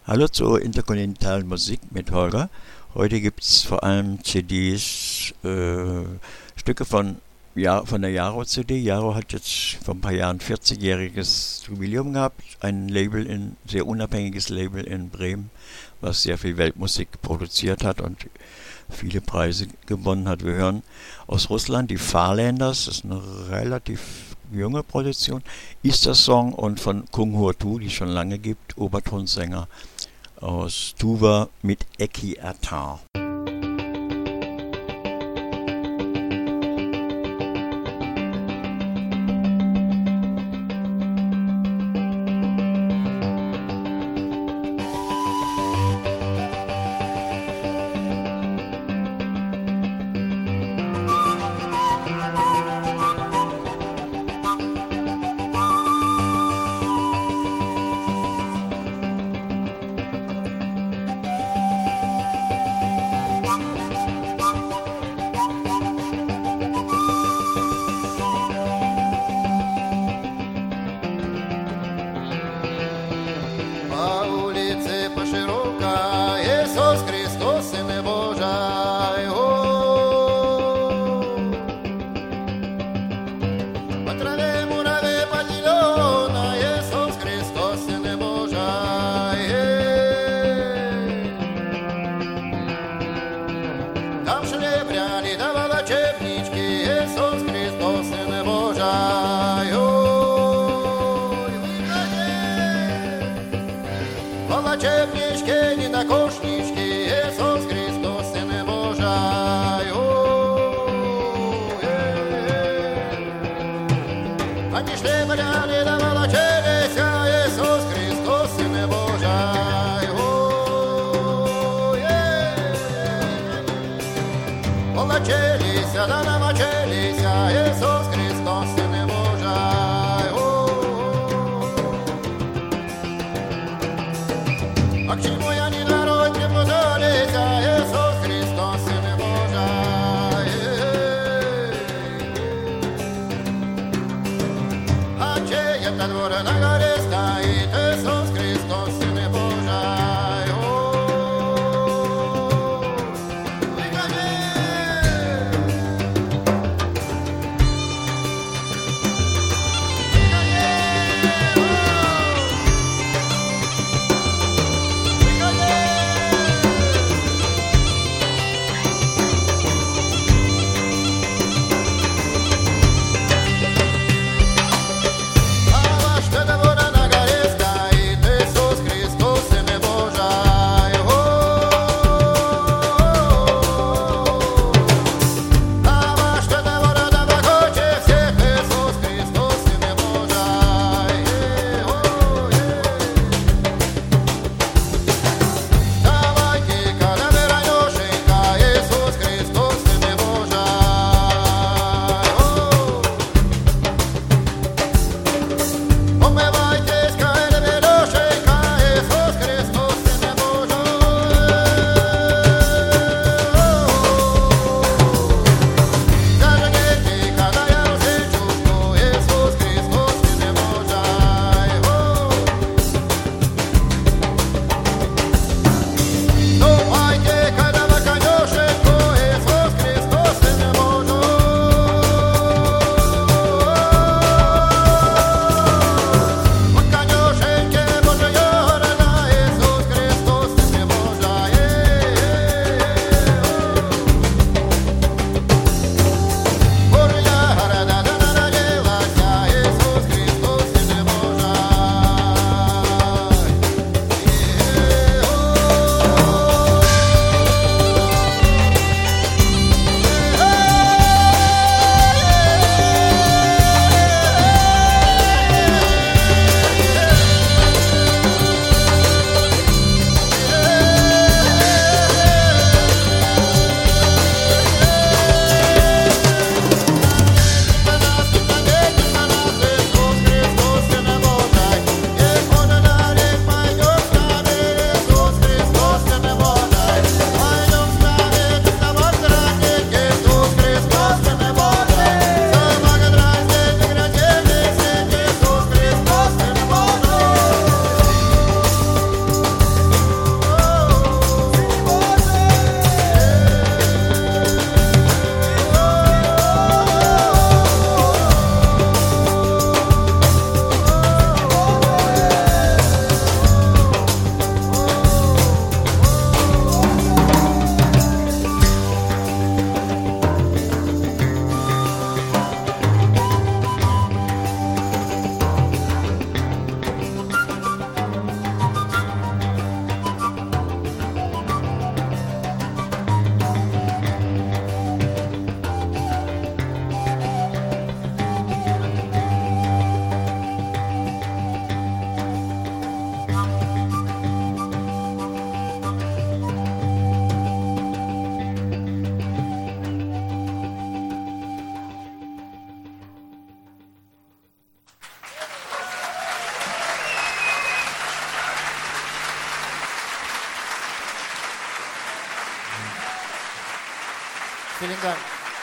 Hallo zur interkontinentalen Musik mit Holger. Heute gibt es vor allem CDs, Stücke von der Jaro-CD. Jaro hat jetzt vor ein paar Jahren 40-jähriges Jubiläum gehabt. Ein sehr unabhängiges Label in Bremen, was sehr viel Weltmusik produziert hat und viele Preise gewonnen hat. Wir hören aus Russland die Farlanders, das ist eine relativ junge Produktion, Easter Song, und von Kung Ho Tu, die es schon lange gibt, Obertonsänger aus Tuva mit Eki Atar. Что Vielen Dank.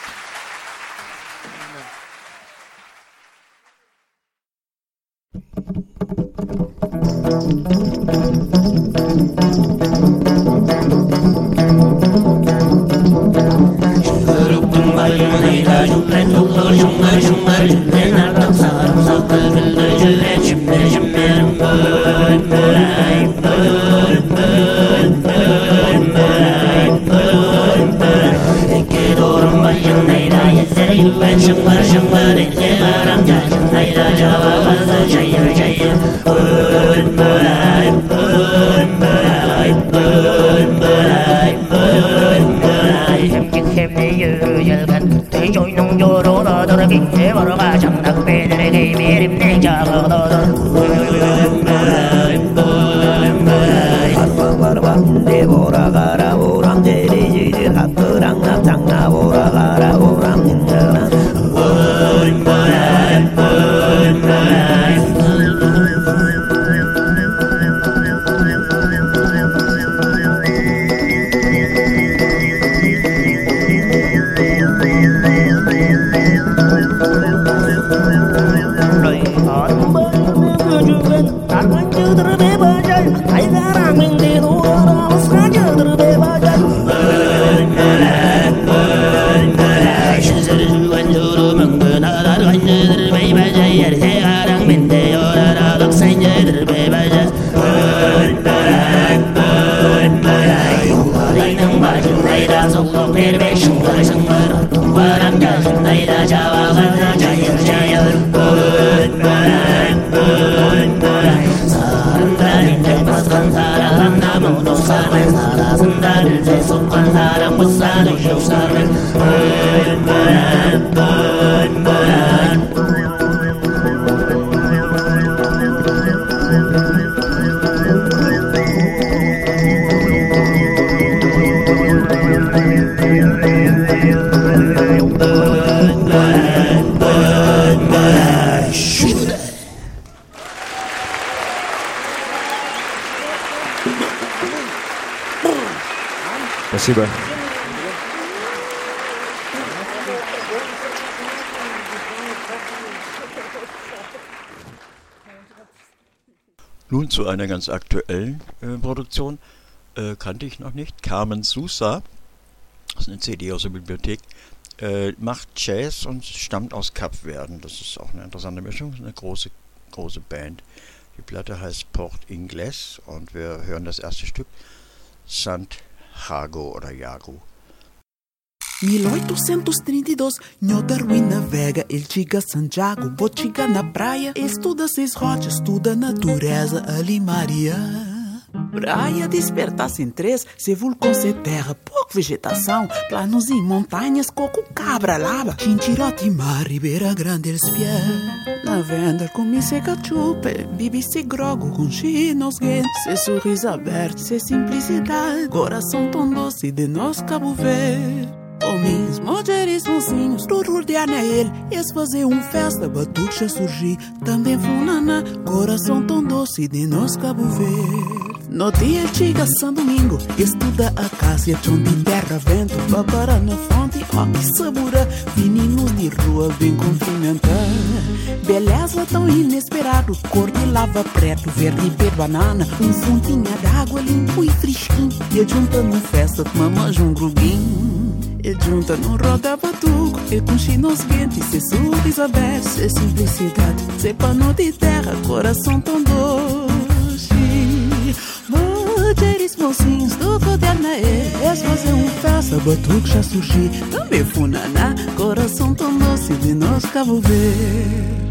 Спасибо. Nun zu einer ganz aktuellen Produktion. Kannte ich noch nicht. Carmen Sousa, das ist eine CD aus der Bibliothek, macht Jazz und stammt aus Kapverden. Das ist auch eine interessante Mischung, eine große Band. Die Platte heißt Port Inglés und wir hören das erste Stück, Santiago oder Jago. 1832, Nhô Darwin navega, ele chega a Santiago, vou chegar na praia, estuda 6 rochas, estuda a natureza, ali Maria. Praia desperta-se em 3, se vulcão, se terra, pouca vegetação, planos e montanhas, coco, cabra, lava, chinchirote, mar, Ribeira Grande, eles pés. Na venda, come se cachupe, bibi se grogo, com chinos guentes, se sorriso aberto, se simplicidade, coração tão doce de nós Cabo Verde. Homens, mulheres, mocinhos, tudo rodear a ele. Eles fazer festa, batuque surgir. Também Funana, coração tão doce de nós Cabo Verde. No dia ele chega São Domingo, estuda a casa, chão de terra, vento, babara na fonte, ó que sabura. Meninos de rua bem cumprimentar. Beleza tão inesperado, cor de lava preto, verde e banana. Fontinha d'água limpo e fresquinho. E junta numa festa, mamãe um gruguinho. E junta no roda batuco, e com chinos quentes, se sorriso aberto, se simplicidade, se pano de terra, coração tão doce. Mulheres, mocinhos, tudo rodeando eles, fazer festa, batuco já surgir. Também Funaná, coração tão doce de nós Cabo Verde.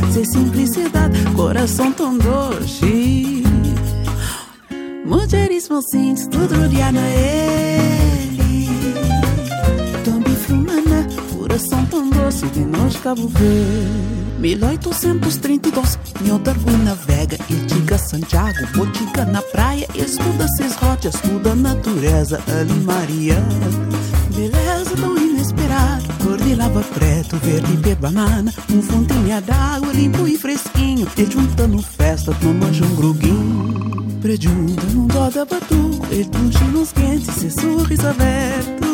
sem simplicidade, coração tão doce. Mulheres mocinhas, tudo rodeado a ele. Tão bifumana, coração tão doce de nós Cabo Verde. 1832, Nho Darwin navega, ele chega a Santiago, botica na praia, estuda seis rotas, estuda a natureza, ali Maria. Beleza tão inesperada, cor de lava preto, verde e banana, fontinha d'água limpo e fresquinho, ele junta no festa, toma um gruguinho. Prejunta num dó da batuco, ele puxa nos quentes, seu sorriso aberto.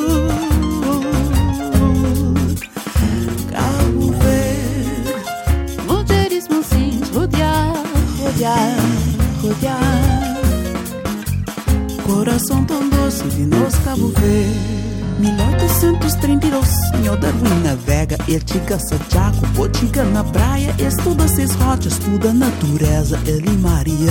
Cabo Verde, mulheres mansinhas, rodear, coração tão doce de nós Cabo Verde. 1832, Nho Darwin navega, ele chega a Santiago, botica na praia, estuda seis rotas, estuda a natureza, ele Maria.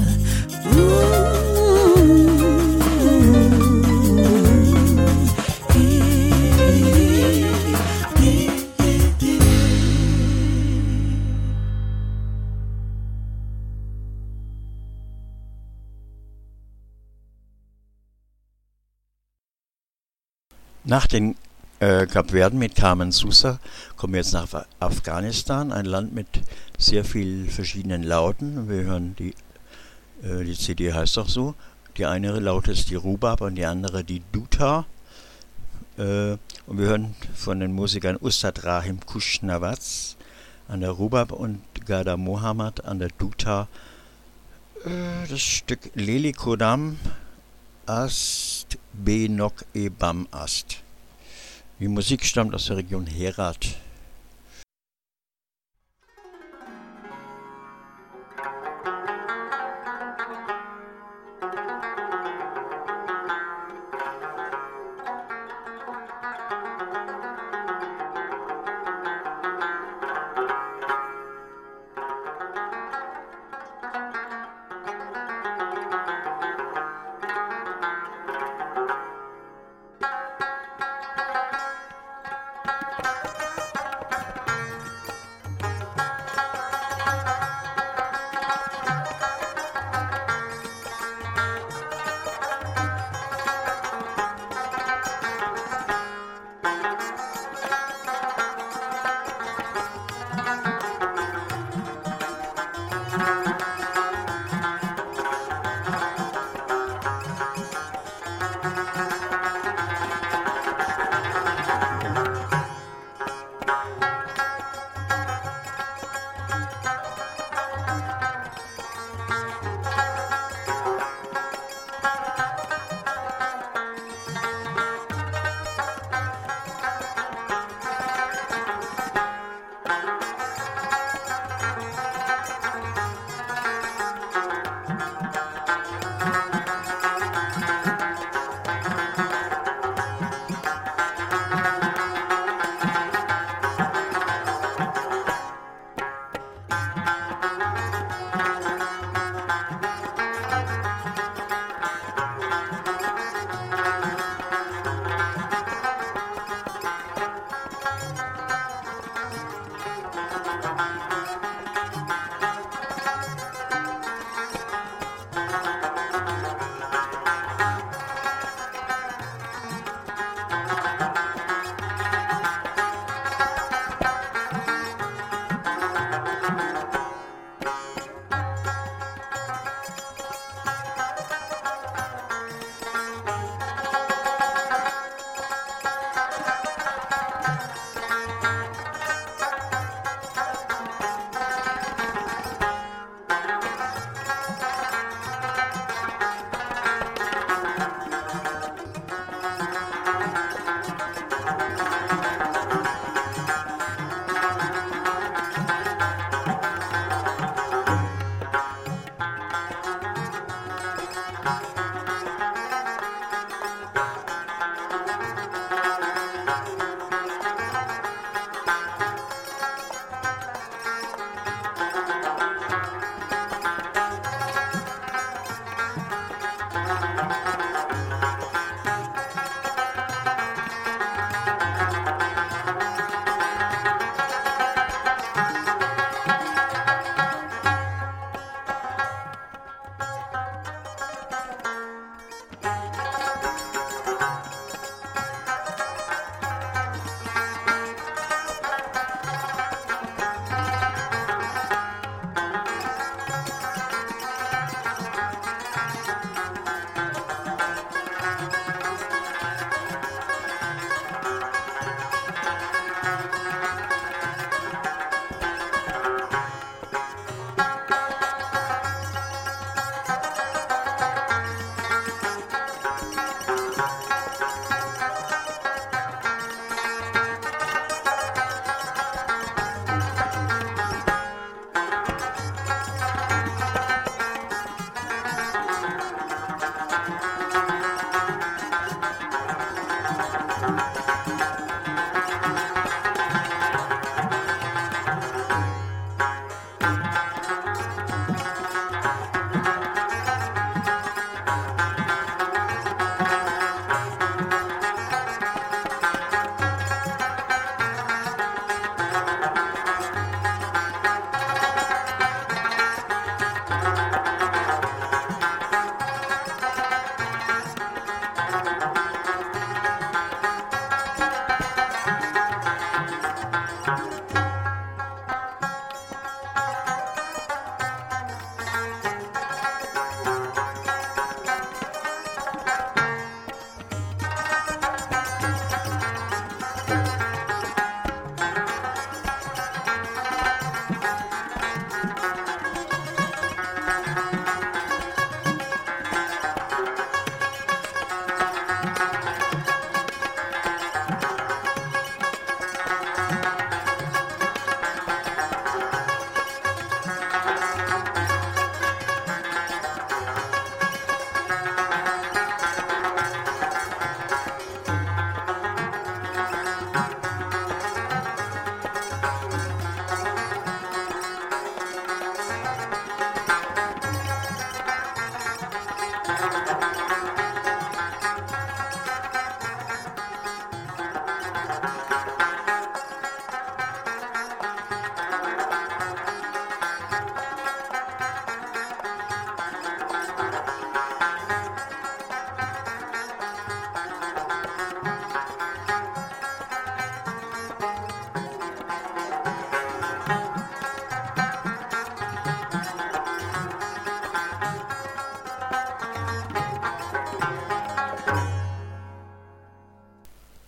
Nach den Kapverden mit Carmen Sousa kommen wir jetzt nach Afghanistan, ein Land mit sehr vielen verschiedenen Lauten. Wir hören die CD heißt auch so. Die eine Laute ist die Rubab und die andere die Dutar. Und wir hören von den Musikern Ustad Rahim Kushnawaz an der Rubab und Gada Mohammad an der Dutar. Das Stück Leli Kodam Ast Benok e Bam Ast. Die Musik stammt aus der Region Herat.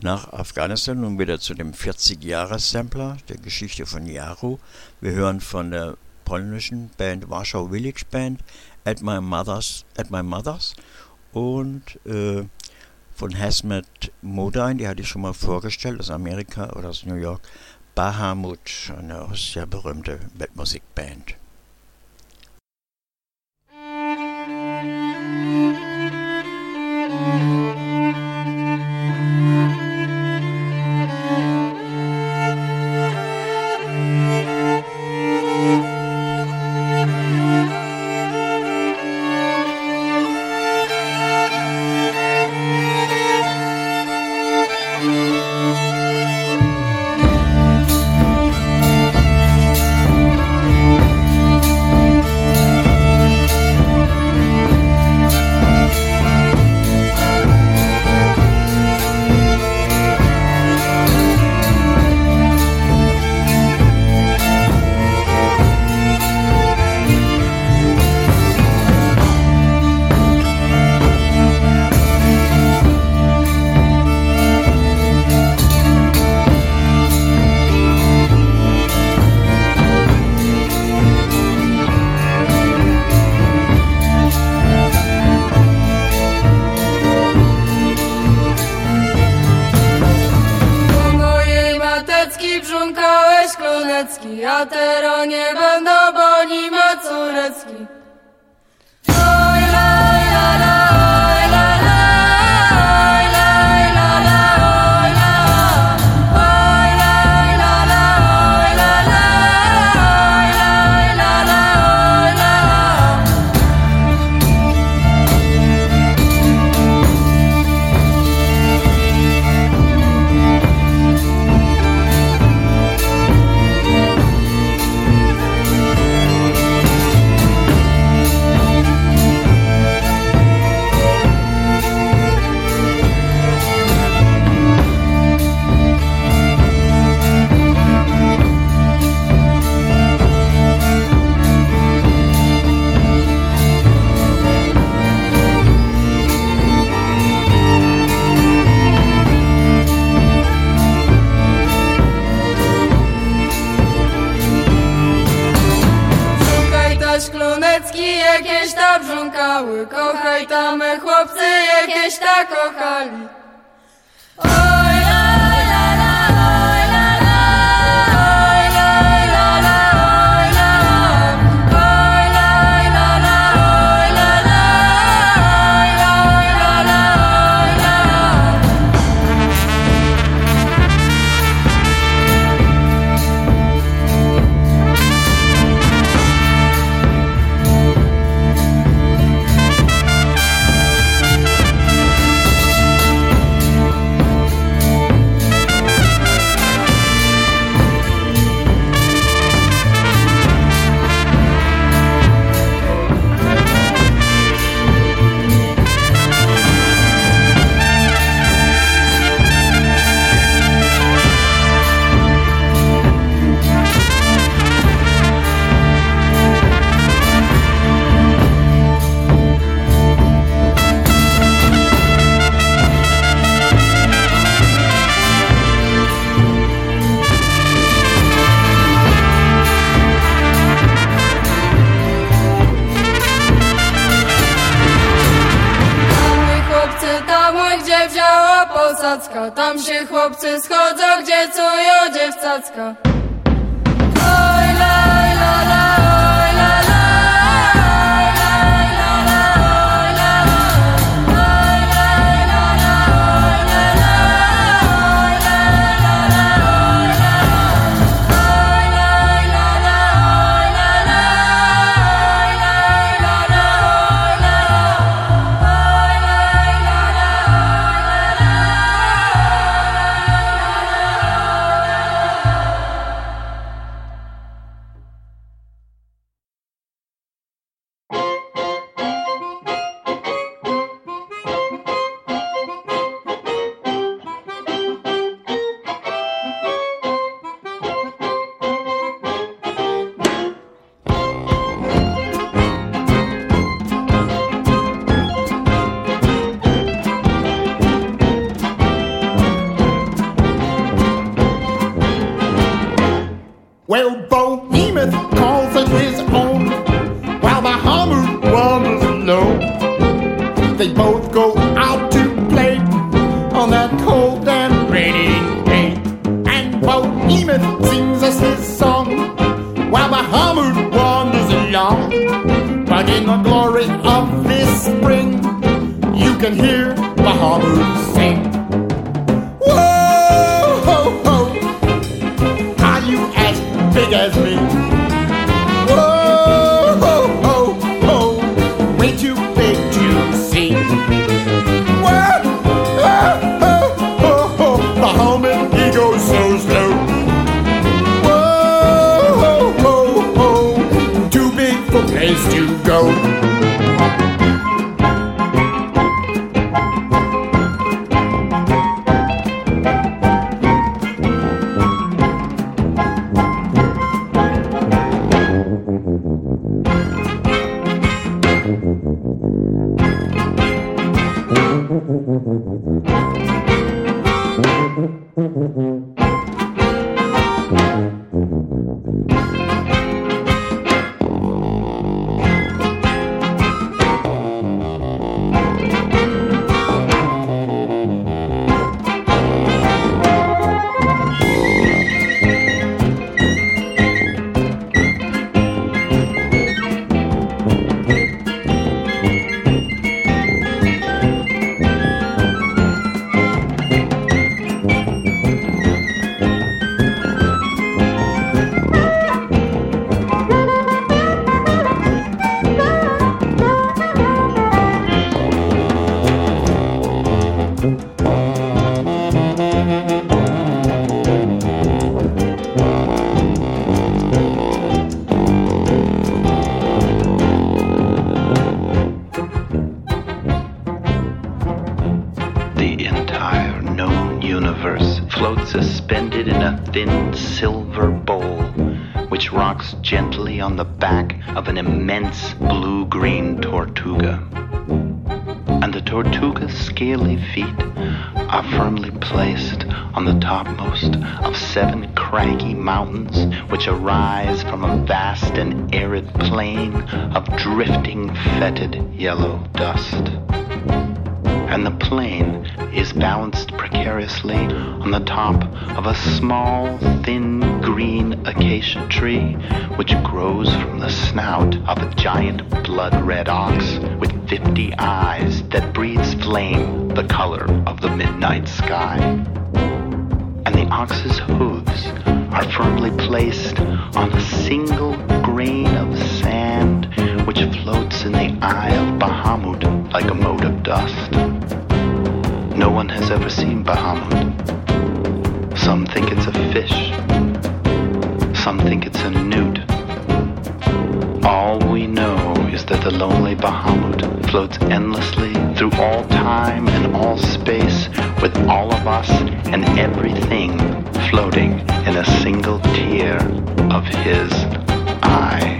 nach Afghanistan und wieder zu dem 40-Jahres-Sampler der Geschichte von Jaro. Wir hören von der polnischen Band Warschau Village Band At My Mother's und von Hazmat Modine, die hatte ich schon mal vorgestellt, aus Amerika oder aus New York, Bahamut, eine sehr berühmte Weltmusikband. A teraz nie będą, bo nie ma córeczki. Oj, la, la, la, oj, la, la, oj, la, la, la, oj, la, oj, la, la, la, oj, la, la, oj, la, la, oj, la. Jakieś tam brząkały, kochaj tam chłopcy jakieś tak kochali. Oj, la, la, la, oj, la, la, oj, la, la, la, oj, la, oj, la, la, la, oj, la, la, oj, la, la, la, oj, la. Posadzka, tam się chłopcy schodzą, gdzie cują dziewcacka. Oj, la, la, la, oj, la, la, oj, la, la, la, oj, la, oj, la, la, la, oj, la, la, oj, la, la, la, oj, la, oj, la, la, la, oj, la, la, oj, la, la, la, oj, la, oj, la, la, oj, la, la. But in the glory of this spring, you can hear Bahamut sing. Whoa, ho, ho. Are you as big as me? Whoa, ho, ho, ho. Way too big to see. Whoa, ho, ho, ho, ho. Bahamut, he goes so slow. Whoa, ho, ho, ho. Too big for place to go. Suspended in a thin silver bowl, which rocks gently on the back of an immense blue-green tortuga. And the tortuga's scaly feet are firmly placed on the topmost of 7 craggy mountains which arise from a vast and arid plain of drifting, fetid yellow dust. And the plain is balanced precariously on the top of a small, thin, green acacia tree which grows from the snout of a giant blood-red ox with 50 eyes that breathes flame the color of the midnight sky. And the ox's hooves are firmly placed on a single grain of sand which floats in the eye of Bahamut like a mote of dust. No one has ever seen Bahamut. Some think it's a fish. Some think it's a newt. All we know is that the lonely Bahamut floats endlessly through all time and all space, with all of us and everything floating in a single tear of his eye.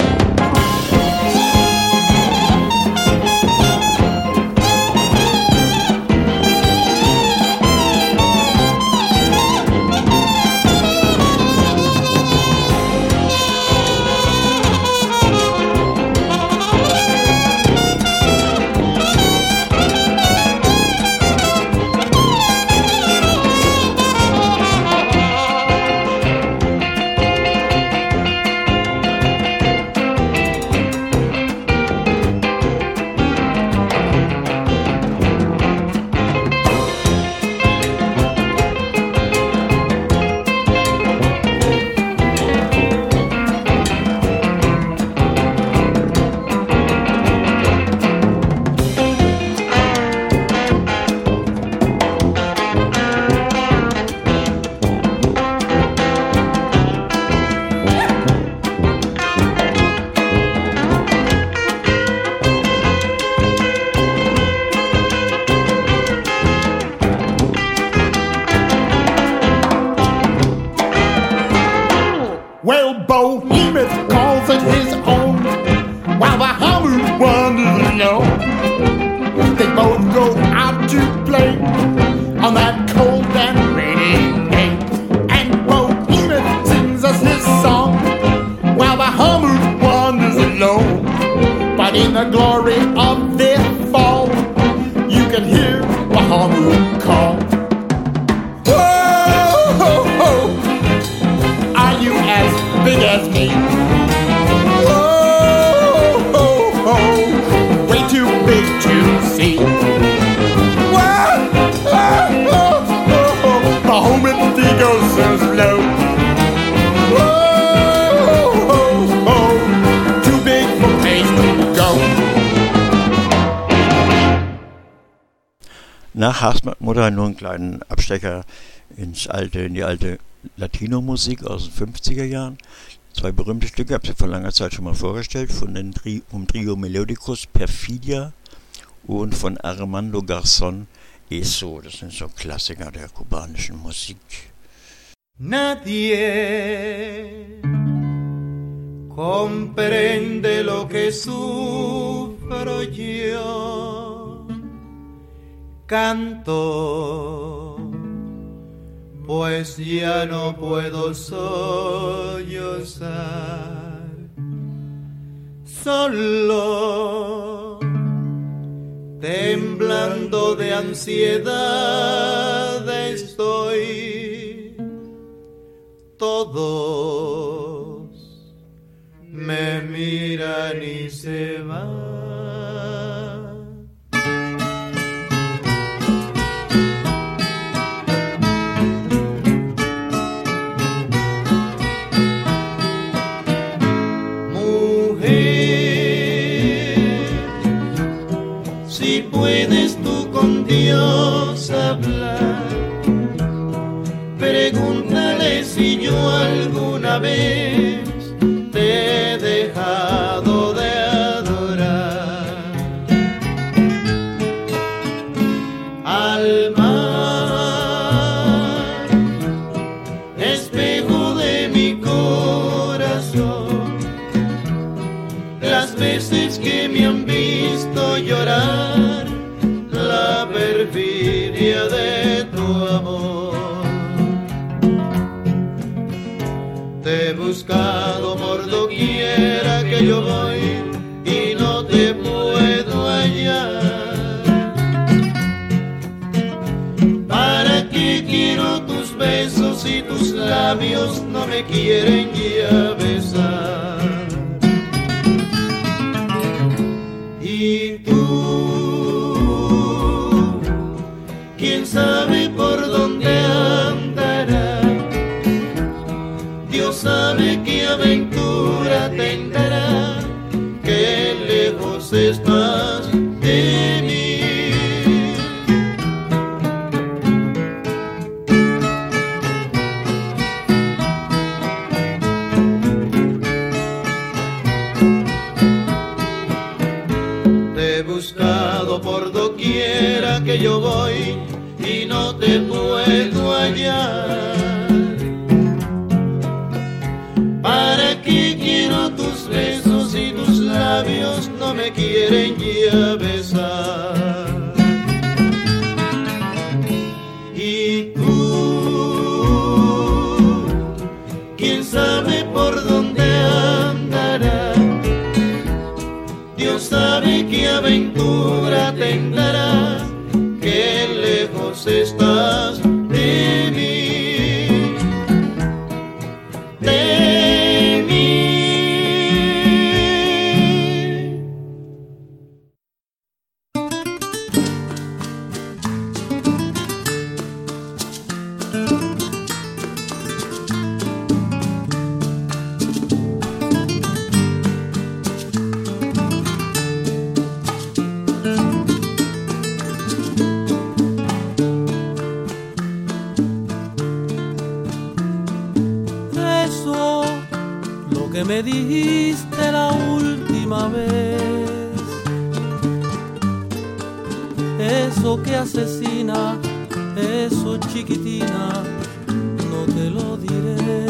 Big as me. Whoa, ho, ho. Nach Hausmutter nur einen kleinen Abstecher in die alte Latino-Musik aus den 50er Jahren. 2 berühmte Stücke, habe ich vor langer Zeit schon mal vorgestellt, vom Trio Melodicus Perfidia und von Armando Garzón Eso. Das sind so Klassiker der kubanischen Musik. Nadie comprende lo que sufro yo. Canto, pues ya no puedo sollozar. Solo, temblando de ansiedad estoy. Todos me miran y se van. Si puedes tú con Dios hablar, pregúntale si yo alguna vez te he dejado de adorar. Al mar, espejo de mi corazón, las veces que me han visto llorar, la perfidia de tu amor. Te he buscado por doquiera que yo voy y no te puedo hallar. ¿Para qué quiero tus besos si tus labios no me quieren ya besar? Y tú, quién sabe por dónde andará. Dios sabe qué aventura tendrá, que lejos estás de mí. Te he buscado por doquiera que yo voy y no te puedo hallar. ¿Para qué quiero tus besos si tus labios no me quieren ya besar? Y tú, quién sabe por dónde andará. Dios sabe qué aventura tendrá, que lejos estás de mí. Me dijiste la última vez, eso que asesina, eso chiquitina, no te lo diré.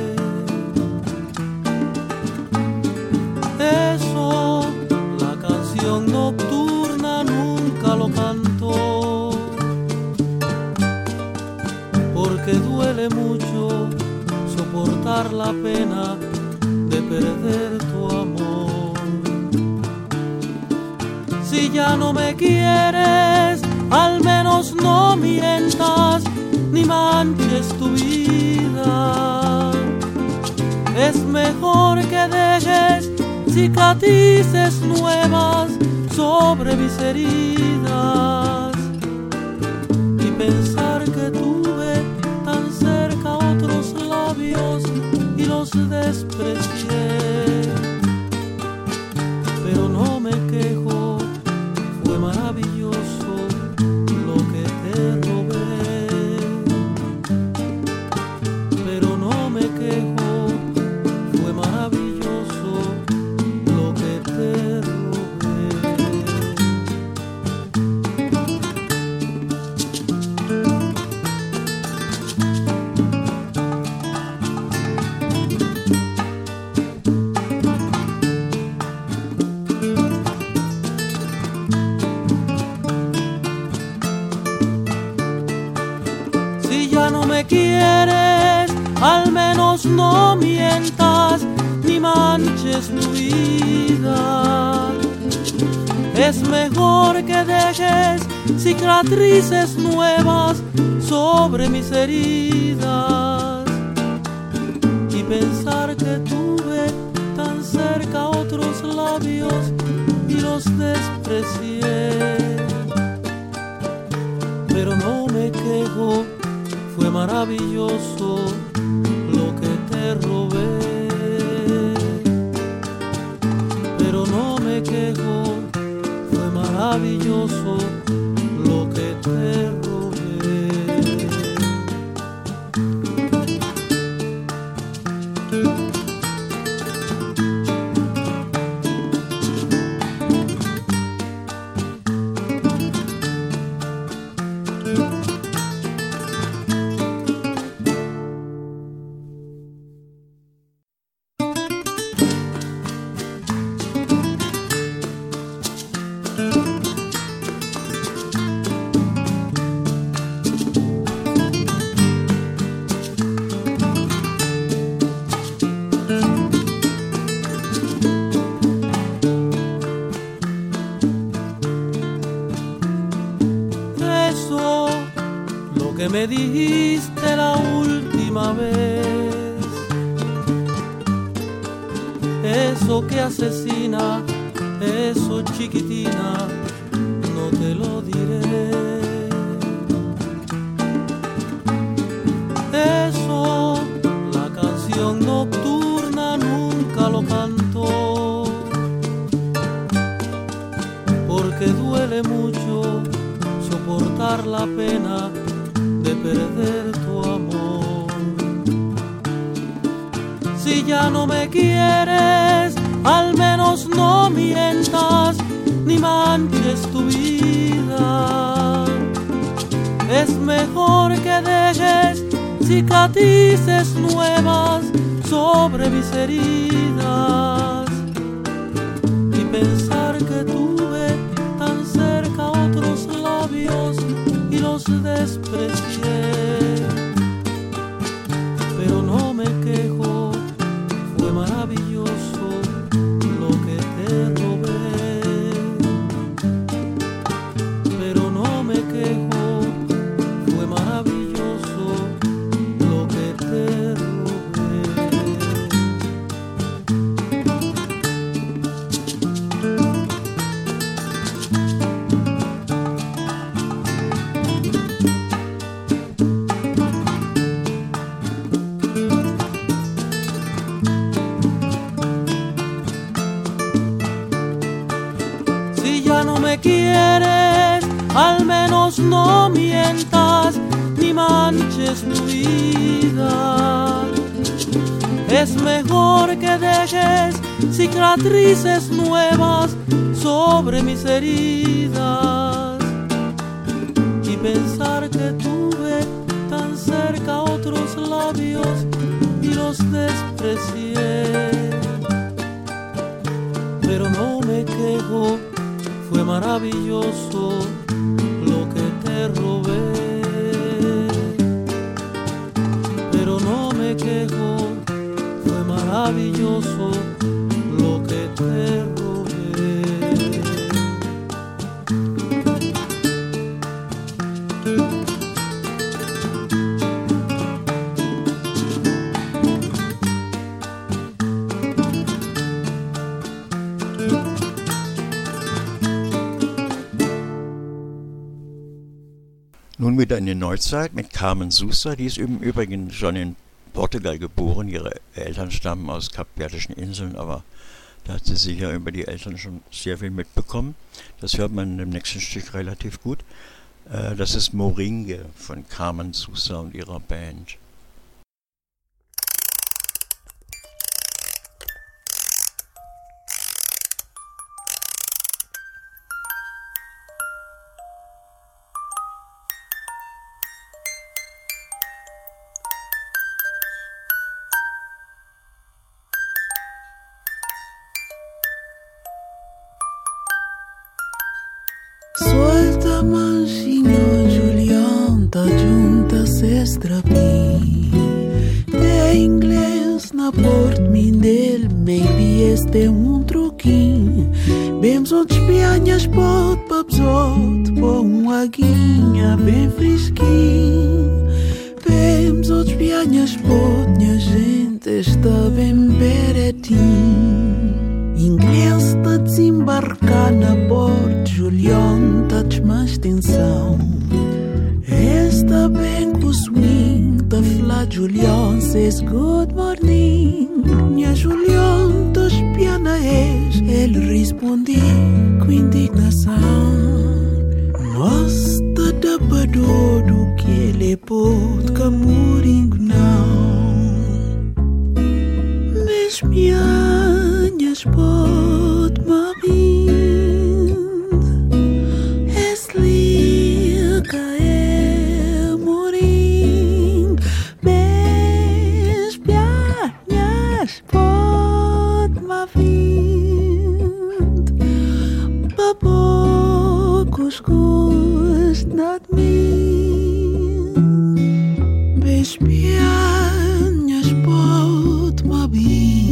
Eso, la canción nocturna nunca lo cantó, porque duele mucho soportar la pena de perder tu amor. Si ya no me quieres, al menos no mientas ni manches tu vida. Es mejor que dejes cicatrices nuevas sobre mis heridas y pensar que tuve tan cerca otros labios y los desprecié, pero no me quejo, fue maravilloso lo que menos no mientas ni manches tu vida. Es mejor que dejes cicatrices nuevas sobre mis heridas y pensar que tuve tan cerca otros labios y los desprecié. Pero no me quejo, fue maravilloso lo que te robé. Pero no me quejo, fue maravilloso lo que te robé. Me dijiste la última vez, eso que asesina, eso chiquitina, no te lo diré. Eso, la canción nocturna nunca lo cantó, porque duele mucho soportar la pena de perder tu amor. Si ya no me quieres, al menos no mientas ni manches tu vida. Es mejor que dejes cicatrices nuevas sobre mis heridas y pensar que tuve tan cerca otros labios y los desprecié. Pero no me quejo, fue maravilloso lo que te robé. Pero no me quejo, fue maravilloso lo que te robé. Quieres, al menos no mientas ni manches tu vida. Es mejor que dejes cicatrices nuevas sobre mis heridas y pensar que tuve tan cerca otros labios y los desprecié. Pero no me quejo, fue maravilloso lo que te robé. Pero no me quejo, fue maravilloso lo que te robé. Nun wieder in die Neuzeit mit Carmen Sousa, die ist im Übrigen schon in Portugal geboren. Ihre Eltern stammen aus Kapverdischen Inseln, aber da hat sie sicher über die Eltern schon sehr viel mitbekommen. Das hört man in dem nächsten Stück relativ gut. Das ist Moringue von Carmen Sousa und ihrer Band. Suelta manchinho, Julião, tá junta se estrapim. este troquinho. Bemos outros pianhas, pode papzote, pô aguinha bem fresquinho. Bemos outros pianhas, pode, minha gente está bem baratinho. Inglês está a desembarcar na bordo, Julião está de mais tensão. Está bem com o swing, tá falar Julião, says good morning. Minha Julião, tá espiando ele responde com indignação. Nós tá dabador do que ele pode camuringo não. Mas minhas pode mabim, eslica é morim. Mas minhas pode mabim, babocos gosta de mim. Mas minhas pode mabim.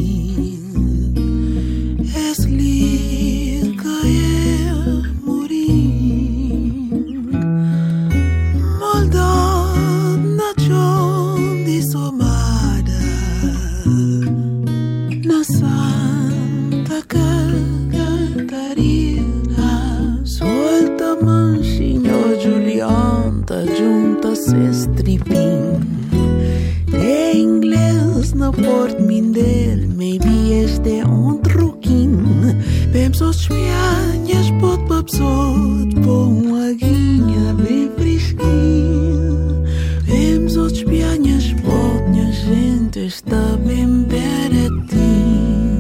É inglês na porta mindel, maybe este é truquinho. Bemos os pianhas, pode papsot, pô aguinha bem fresquinho. Bemos os pianhas, pode, minha gente está bem baratinho.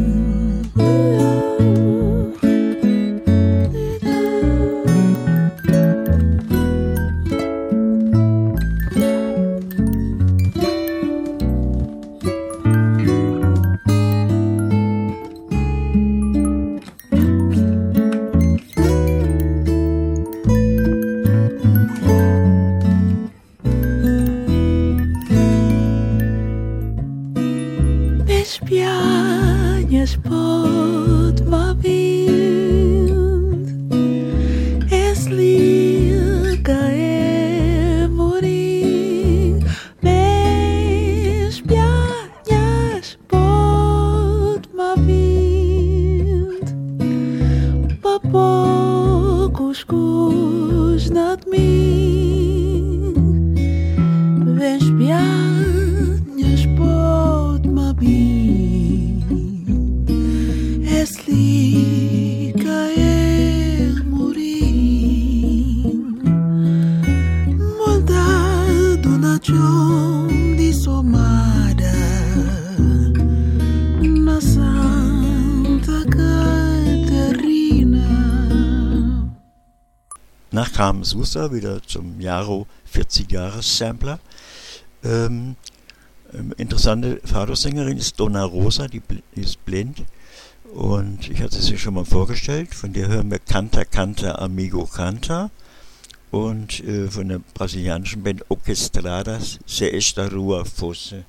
Nach Carmen Sousa wieder zum Jaro 40-Jahres-Sampler. Interessante Fado-Sängerin ist Donna Rosa, die ist blind. Und ich hatte sie schon mal vorgestellt. Von der hören wir Canta, Canta, Amigo, Canta. Und von der brasilianischen Band Orquestradas, Se Esta Rua Fosse.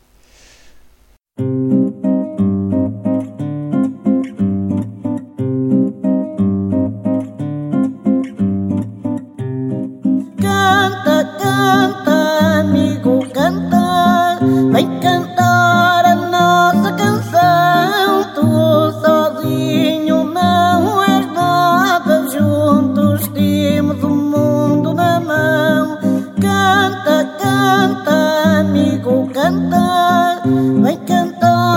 Canta, amigo, canta, vai cantar.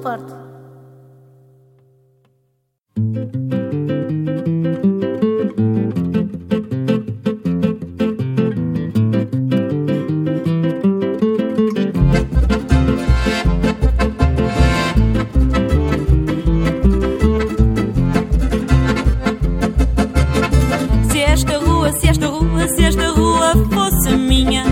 importa. Se esta rua fosse minha,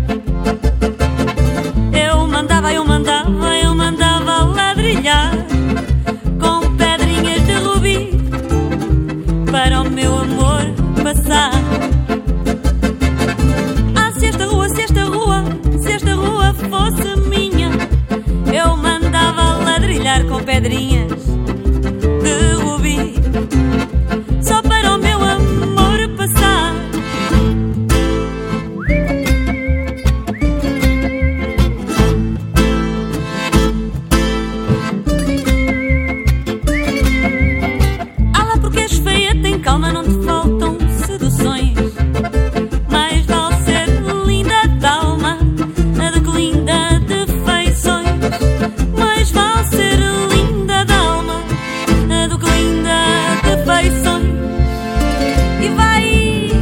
eu mandava ladrilhar com pedrinhas de rubi para o meu amor passar. Ah, se esta rua fosse minha, eu mandava ladrilhar com pedrinhas de rubi só para o meu amor passar. Calma, não te faltam seduções. Mais vale ser linda de alma do que linda de feições. Mais vale ser linda de alma do que linda de feições. E vai.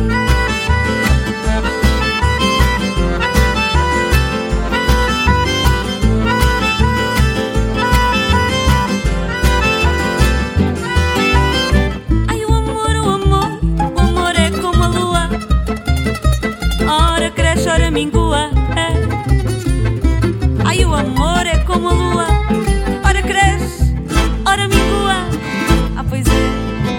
Ora mingua, é. Ai, o amor é como a lua, ora cresce, ora mingua. Ah, pois é.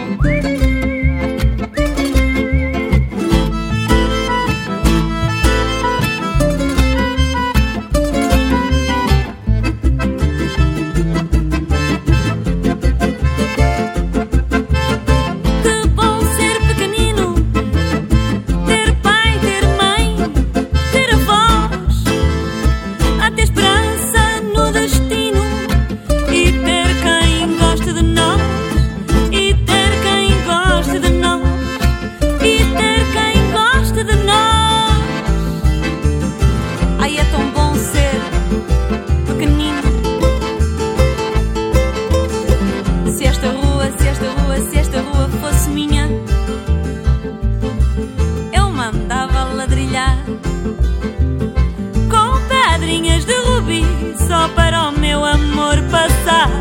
Que bom ser pequenino, ter pai, ter mãe, ter avós, a ter esperança no destino e ter quem goste de nós, e ter quem goste de nós, e ter quem goste de nós. Ai, é tão bom ser pequenino. Se esta rua fosse minha, eu mandava ladrilhar com pedrinhas de rubi só para o meu amor passar.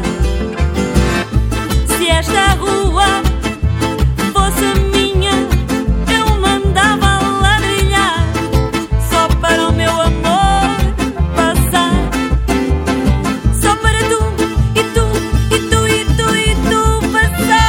Se esta rua fosse minha, eu mandava ladrilhar só para o meu amor passar. Só para tu e tu e tu e tu e tu passar.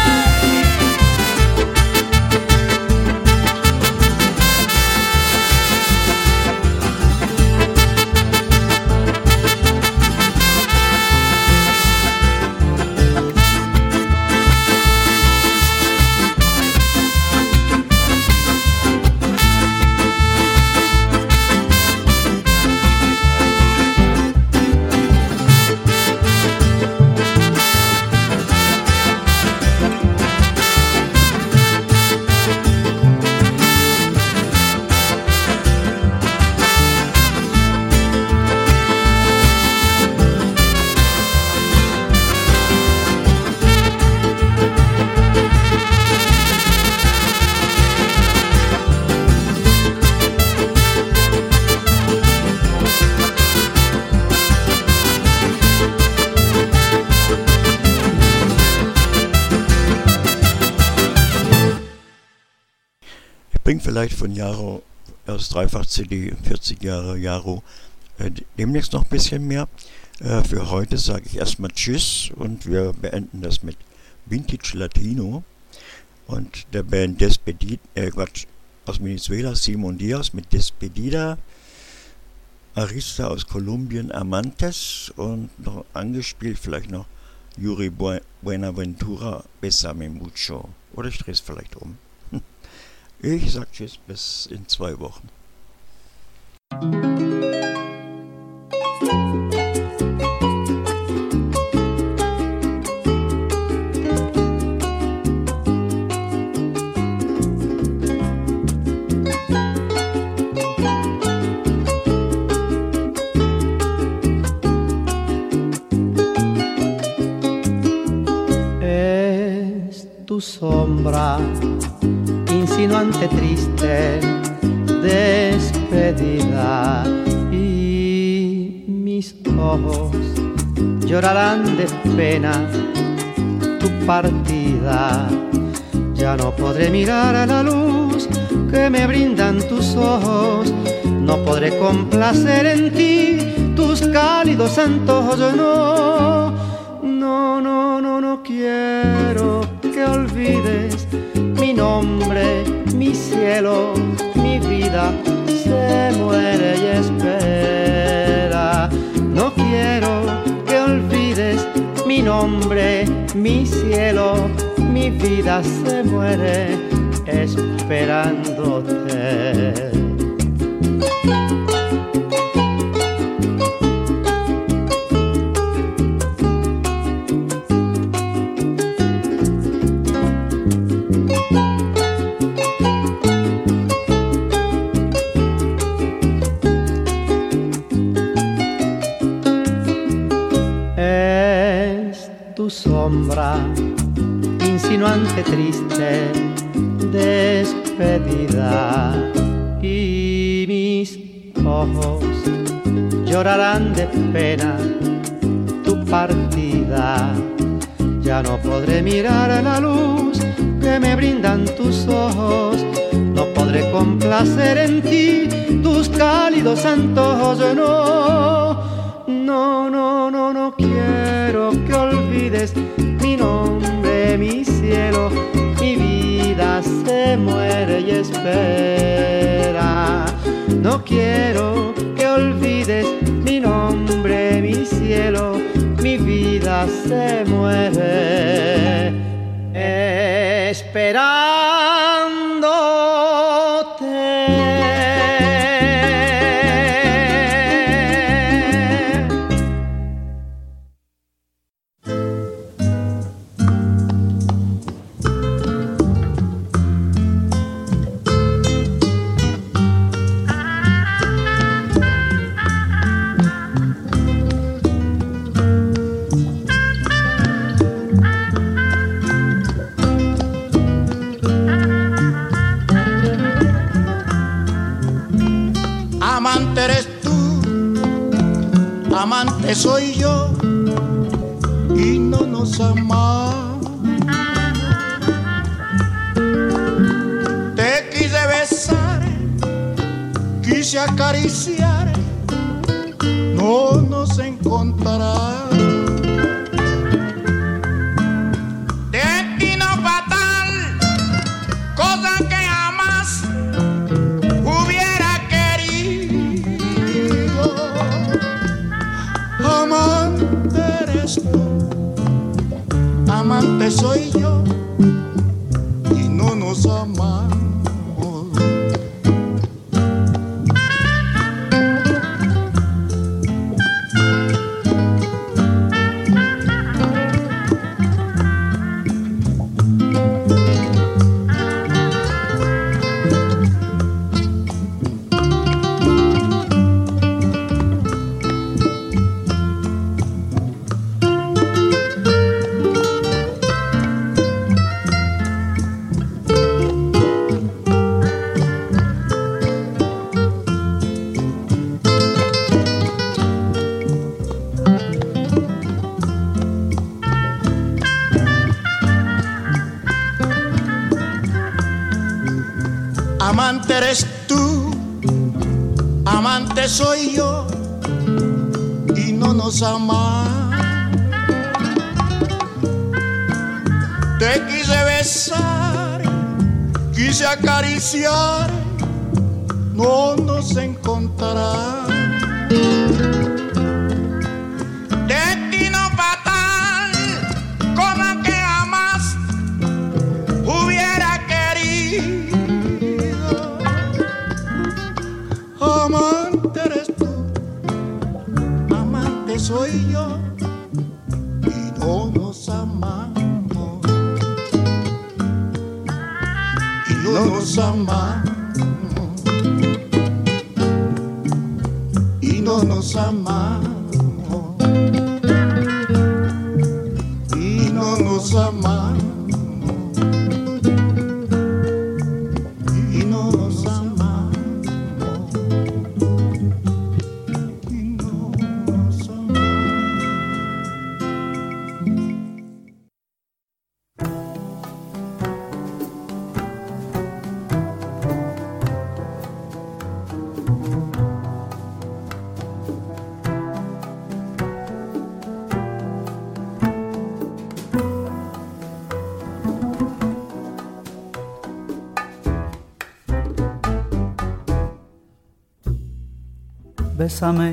Bringt vielleicht von Jaro aus Dreifach-CD 40 Jahre Jaro demnächst noch ein bisschen mehr. Für heute sage ich erstmal Tschüss und wir beenden das mit Vintage Latino und der Band Despedida, aus Venezuela, Simon Diaz mit Despedida, Arista aus Kolumbien, Amantes und noch angespielt vielleicht noch Yuri Buenaventura, Besame Mucho. Oder ich drehe es vielleicht um. Ich sag Tschüss, bis in 2 Wochen. insinuante, triste despedida, y mis ojos llorarán de pena tu partida. Ya no podré mirar a la luz que me brindan tus ojos, no podré complacer en ti tus cálidos antojos. No quiero que olvides mi nombre, mi cielo, mi vida se muere y espera. No quiero que olvides mi nombre, mi cielo, mi vida se muere esperándote. Sombra insinuante, triste despedida, y mis ojos llorarán de pena tu partida. Ya no podré mirar a la luz que me brindan tus ojos, no podré complacer en ti tus cálidos antojos. No quiero que olvides mi nombre, mi cielo, mi vida se muere y espera. No quiero que olvides mi nombre, mi cielo, mi vida se muere esperándote. Amante soy yo y no nos amamos. Te quise besar, quise acariciar, no nos encontrará. Destino fatal, cosa que jamás hubiera querido. Amante eres tú, amante soy yo y no nos amamos. Amante eres tú, amante soy yo y no nos amamos. Te quise besar, quise acariciar, no nos encontrará. Destino fatal, como que jamás hubiera querido. Amante eres tú, amante soy yo y no nos amamos. Y no nos amamos. Y no nos amamos. Y no nos amamos. Bésame,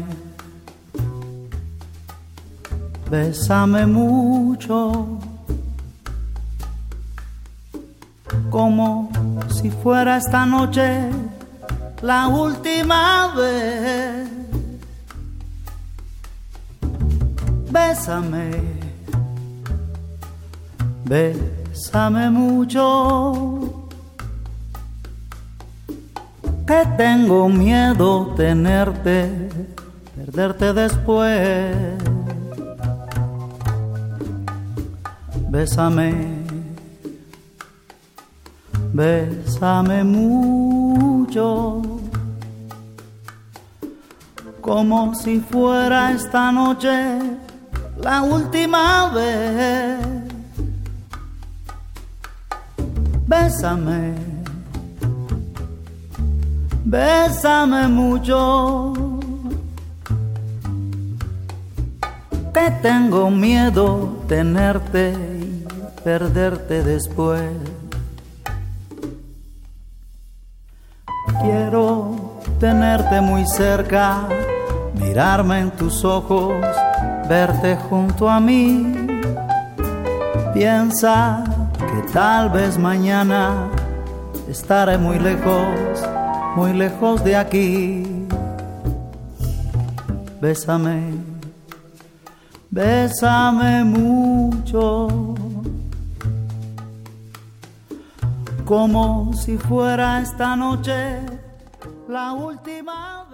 bésame mucho, como si fuera esta noche la última vez. Bésame, bésame mucho, que tengo miedo tenerte, perderte después. Bésame, bésame mucho, como si fuera esta noche la última vez. Bésame, bésame mucho, que tengo miedo tenerte y perderte después. Quiero tenerte muy cerca, mirarme en tus ojos, verte junto a mí. Piensa que tal vez mañana estaré muy lejos de aquí. Bésame, bésame mucho, como si fuera esta noche la última.